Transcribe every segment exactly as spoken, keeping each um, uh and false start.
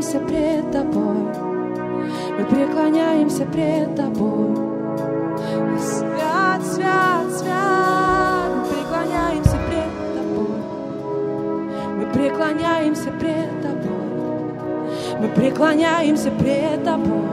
преклоняемся пред Тобой, мы преклоняемся пред Тобой. Свят, свят, свят, мы преклоняемся пред Тобой, мы преклоняемся пред Тобой, мы преклоняемся пред Тобой.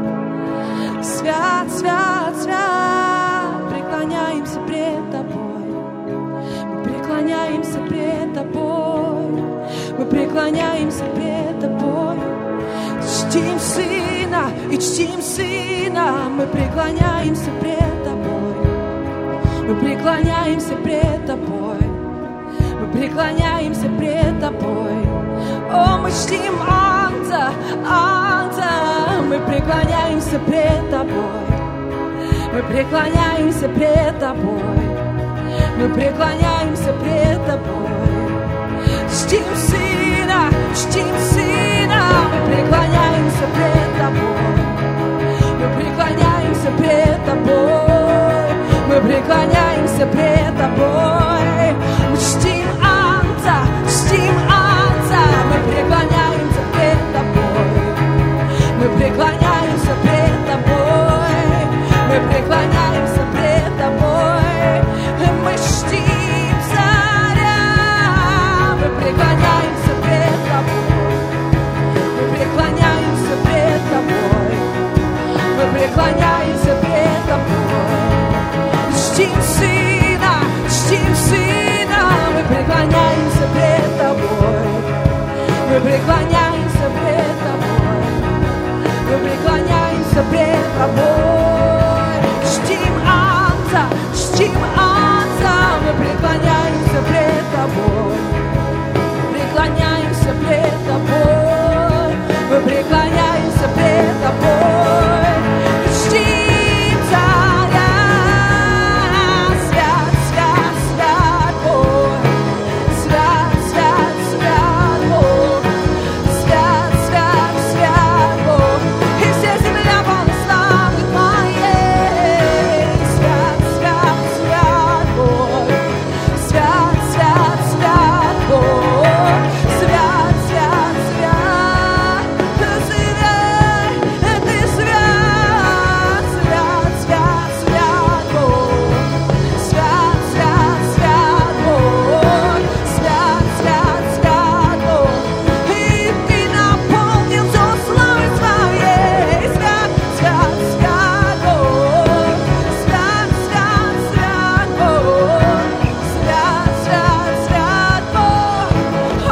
Свят, свят, свят, преклоняемся пред Тобой, мы преклоняемся пред Тобой, мы преклоняемся пред Тобой. Чтим Сына и чтим Сына, мы преклоняемся пред Тобой, мы преклоняемся пред Тобой, мы преклоняемся пред Тобой. О, мы чтим Агнца, Агнца, мы преклоняемся пред Тобой, мы преклоняемся пред Тобой, мы преклоняемся пред Тобой. Чтим Сына, чтим Сына, мы преклоняемся пред Тобой, мы преклоняемся пред Тобой, мы преклоняемся пред Тобой. Мы чтим Агнца, чтим Агнца, мы преклоняемся пред Тобой, мы преклоняемся пред Тобой, мы преклоняемся пред Тобой. Мы чтим Царя, мы преклоняемся пред Тобой, мы преклоняемся пред Тобой, мы преклоняемся пред Тобой. Чтим Сына, чтим Сына, мы преклоняемся пред Тобой, мы преклоняемся пред Тобой, мы преклоняемся пред Тобой. Чтим Агнца, чтим Агнца, мы преклоняемся пред Тобой, преклоняемся пред Тобой, мы преклоняемся пред Тобой. Чтим Царя, свят, свят, свят Бог, свят, свят, свят Бог, свят, свят, свят Бог, и вся земля полна славы Твоей. Свят, свят, свят Бог, свят, свят, свят Бог, свят, свят, свят, Ты свят, Ты свят, свят, свят, свят Бог, свят, свят, свят Бог, свят, свят, свят Бог, и Ты наполнил все славой Твоей. Свят, свят, свят Бог, свят, свят, свят Бог, свят, свят, свят Бог. О,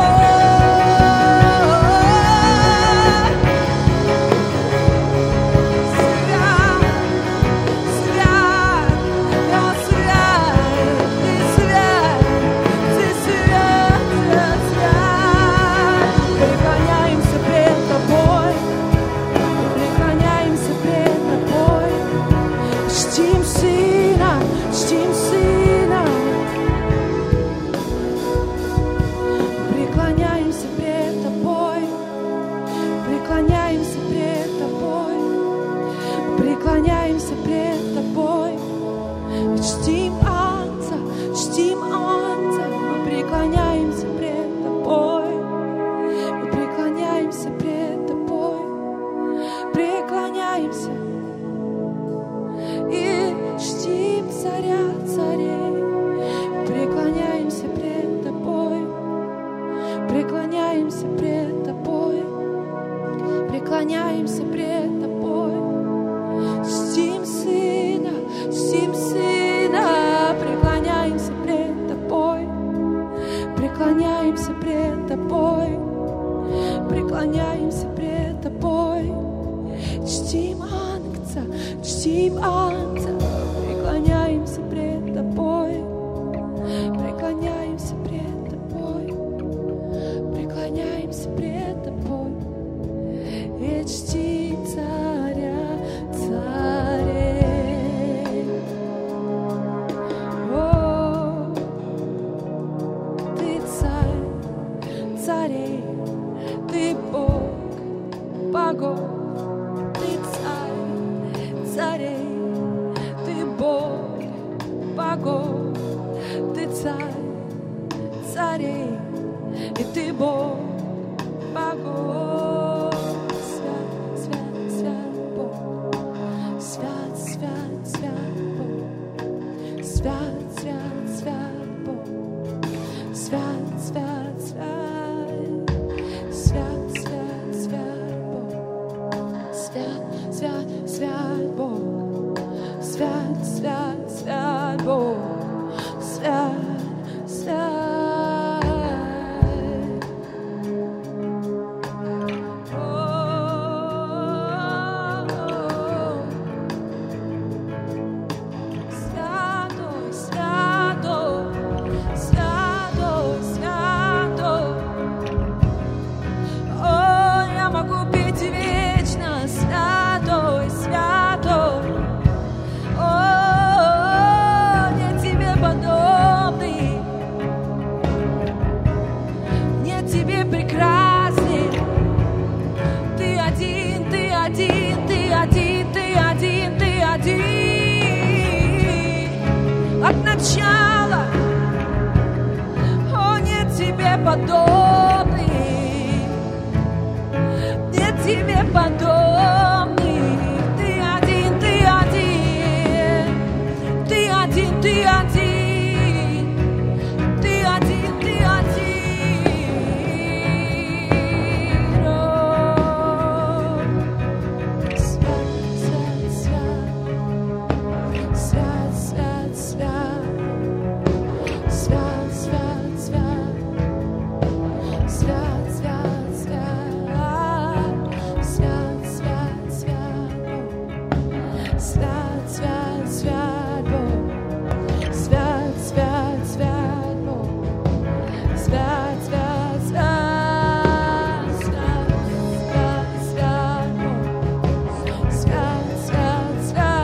преклоняемся пред Тобой, преклоняемся пред Тобой. Чтим Сына, чтим Сына, преклоняемся пред Тобой, преклоняемся пред Тобой, преклоняемся пред Тобой. Чтим Агнца, чтим Агнца, мы преклоняемся пред Тобой, мы преклоняемся пред Тобой, преклоняемся и чтим Царя царей, преклоняемся пред Тобой, преклоняемся пред Тобой, преклоняемся пред Тобой. Чтим Сына, чтим Сына, преклоняемся пред Тобой, преклоняемся пред Тобой, преклоняемся пред Тобой. Чтим Агнца, чтим Агнца, преклоняемся пред Тобой, преклоняемся пред Тобой, преклоняемся пред Тобой. И чтим Царя царей. О, Ты Царь царей, Ты Бог богов, Ты Царь царей, Ты Бог богов, Ты Царь царей, и Ты Бог богов. тебе подобный. Ты один, ты один, ты один, ты один, ты один, ты один. О, свят, свят, свят, свят, свят, свят. Свят, свят, свят, свят, свят, свят, свят, свят, свят, свят, свят, Бог, свят, свят, свят, Бог, свят, свят, свят, свят, свят, Бог, свят, свят, свят.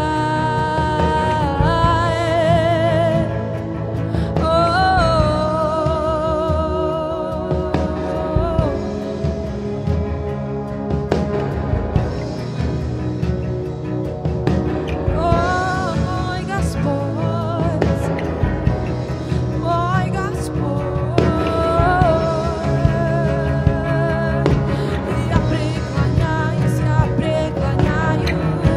Ой, Господь, ой, Господь, я преклоняюсь, я преклоняюсь,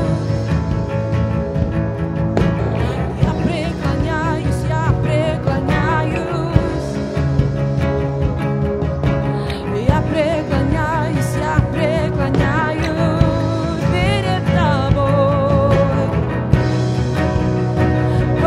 я преклоняюсь, я преклоняюсь, я преклоняюсь, я преклоняюсь перед Тобой. О,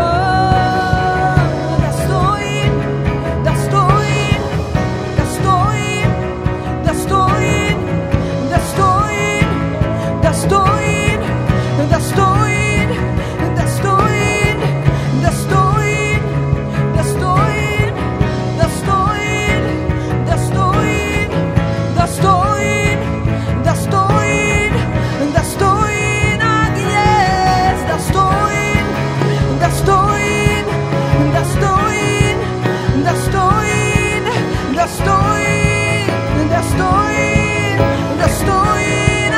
достоин, достоин, достоин, достоин, достоин, достоин, достоин, достоин, достоин, достоин, достоин, достоин, достоин, достоин, достоин, Агнец, достоин, достоин, достоин, достоин, достоин, достоин, достоин,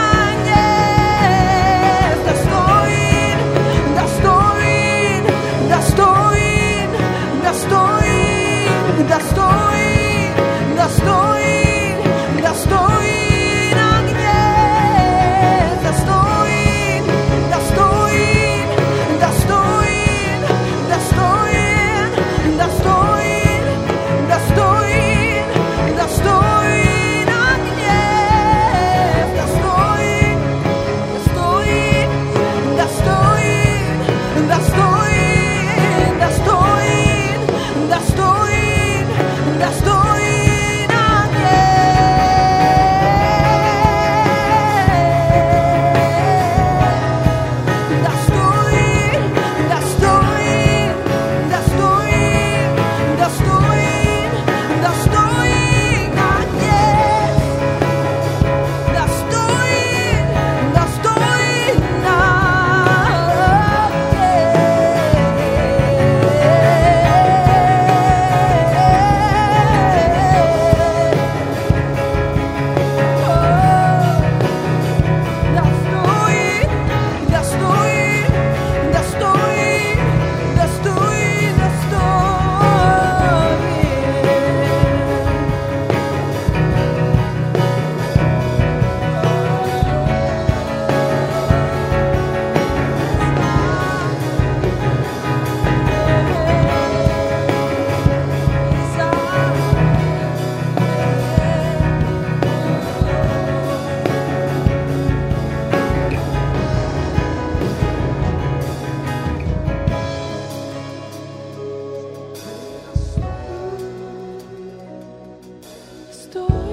Агнец, достоин, достоин, достоин, достоин, достоин, достоин, достоин, Агнец, достоин, достоин, достоин, достоин, достоин, достоин, достоин, Агнец, достоин, достоин, достоин, достоин, достоин, достоин, достоин, достоин, достоин, достоин, достоин, достоин, Агнец, достоин, достоин, достоин.